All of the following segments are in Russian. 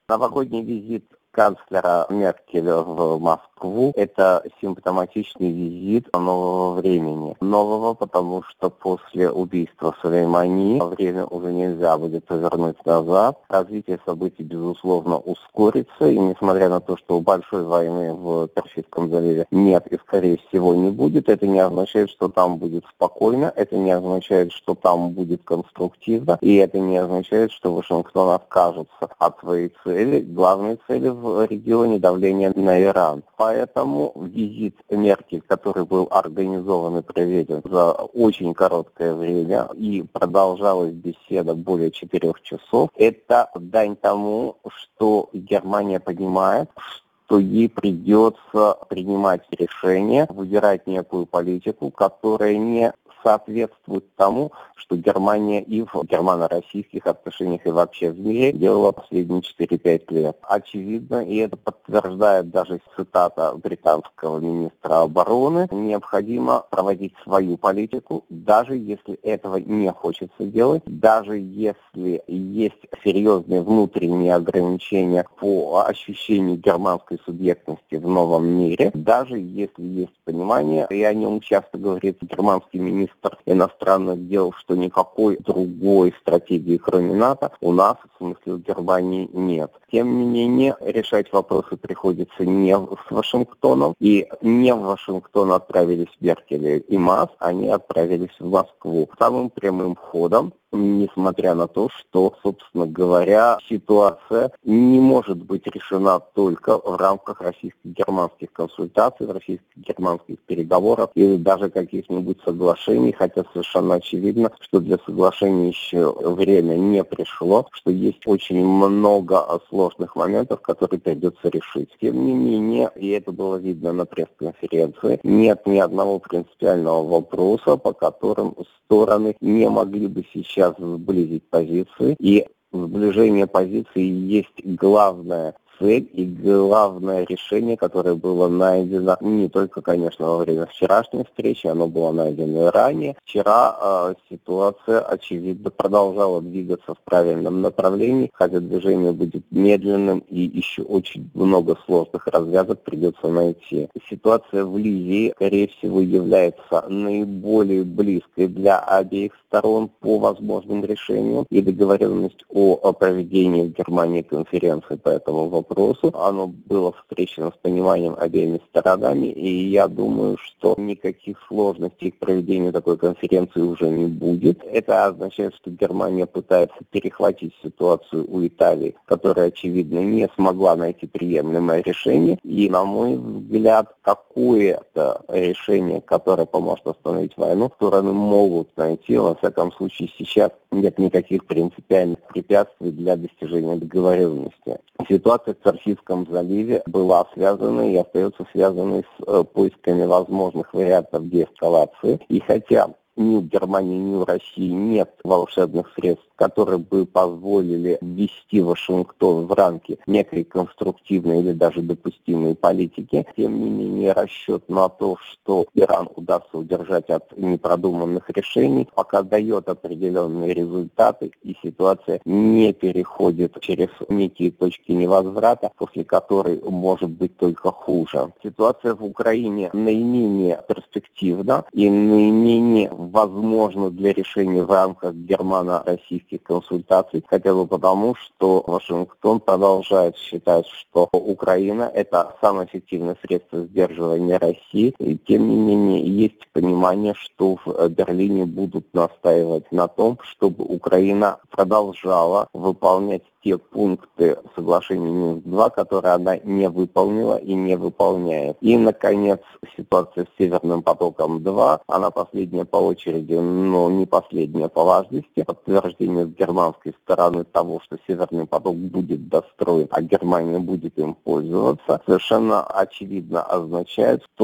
Новогодний визит канцлера Меркель в Москву – это симптоматичный визит нового времени. Нового, потому что после убийства Сулеймани время уже нельзя будет повернуть назад. Развитие событий, безусловно, ускорится. И несмотря на то, что большой войны в Персидском заливе нет и, скорее всего, не будет, это не означает, что там будет спокойно, это не означает, что там будет конструктивно, и это не означает, что Вашингтон откажется от своей цели, главной цели в регионе давления на Иран. Поэтому визит Меркель, который был организован и проведен за очень короткое время и продолжалась беседа более 4 часов, это дань тому, что Германия понимает, что ей придется принимать решения, выбирать некую политику, которая не соответствует тому, что Германия и в германо-российских отношениях и вообще в мире делала последние 4-5 лет. Очевидно, и это подтверждает даже цитата британского министра обороны, необходимо проводить свою политику, даже если этого не хочется делать, даже если есть серьезные внутренние ограничения по ощущению германской субъектности в новом мире, даже если есть понимание, и о нем часто говорит германский министр иностранных дел, что никакой другой стратегии, кроме НАТО, у нас, в смысле у Германии, нет. Тем не менее, решать вопросы приходится не с Вашингтоном, и не в Вашингтон отправились Меркель и Масс, они отправились в Москву самым прямым ходом, несмотря на то, что, собственно говоря, ситуация не может быть решена только в рамках российско-германских консультаций, российско-германских переговоров или даже каких-нибудь соглашений, хотя совершенно очевидно, что для соглашений еще время не пришло, что есть очень много сложных моментов, которые придется решить. Тем не менее, и это было видно на пресс-конференции, нет ни одного принципиального вопроса, по которым стороны не могли бы сейчас сблизить позиции, и сближение позиций есть главная цель и главное решение, которое было найдено не только, конечно, во время вчерашней встречи, оно было найдено и ранее. Вчера ситуация, очевидно, продолжала двигаться в правильном направлении, хотя движение будет медленным и еще очень много сложных развязок придется найти. Ситуация в Ливии, скорее всего, является наиболее близкой для обеих сторон по возможным решениям, и договоренность о проведении в Германии конференции по этому вопросу, оно было встречено с пониманием обеими сторонами, и я думаю, что никаких сложностей к проведению такой конференции уже не будет. Это означает, что Германия пытается перехватить ситуацию у Италии, которая, очевидно, не смогла найти приемлемое решение, и, на мой взгляд, какое-то решение, которое поможет остановить войну, стороны могут найти. Во всяком случае, сейчас нет никаких принципиальных препятствий для достижения договоренности. Ситуация в Персидском заливе была связана и остается связанной с поисками возможных вариантов деэскалации. И хотя ни у Германии, ни у России нет волшебных средств, которые бы позволили ввести Вашингтон в рамки некой конструктивной или даже допустимой политики, тем не менее расчет на то, что Иран удастся удержать от непродуманных решений, пока дает определенные результаты, и ситуация не переходит через некие точки невозврата, после которой может быть только хуже. Ситуация в Украине наименее перспективна и наименее возможно для решения в рамках германо-российских консультаций, хотя бы потому, что Вашингтон продолжает считать, что Украина – это самое эффективное средство сдерживания России, и тем не менее есть понимание, что в Берлине будут настаивать на том, чтобы Украина продолжала выполнять те пункты соглашения Минск-2, которые она не выполнила и не выполняет. И, наконец, ситуация с Северным потоком-2, она последняя по очереди, но не последняя по важности. Подтверждение с германской стороны того, что Северный поток будет достроен, а Германия будет им пользоваться, совершенно очевидно означает, что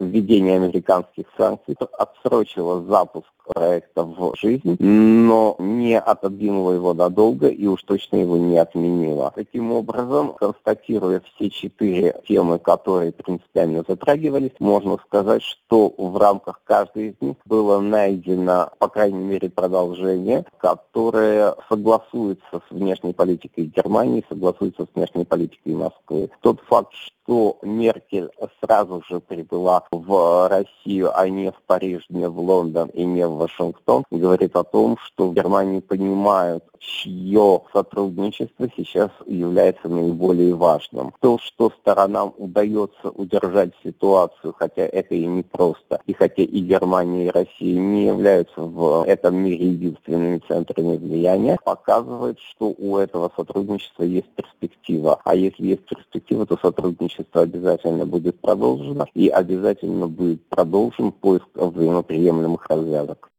введение американских санкций отсрочило запуск проекта в жизнь, но не отодвинула его надолго и уж точно его не отменила. Таким образом, констатируя все 4 темы, которые принципиально затрагивались, можно сказать, что в рамках каждой из них было найдено, по крайней мере, продолжение, которое согласуется с внешней политикой Германии, согласуется с внешней политикой Москвы. Тот факт, что Меркель сразу же прибыла в Россию, а не в Париж, не в Лондон и не в Вашингтон, говорит о том, что в Германии понимают, чье сотрудничество сейчас является наиболее важным. То, что сторонам удается удержать ситуацию, хотя это и непросто, и хотя и Германия, и Россия не являются в этом мире единственными центрами влияния, показывает, что у этого сотрудничества есть перспектива. А если есть перспектива, то сотрудничество обязательно будет продолжено, и обязательно будет продолжен поиск взаимоприемлемых развязок.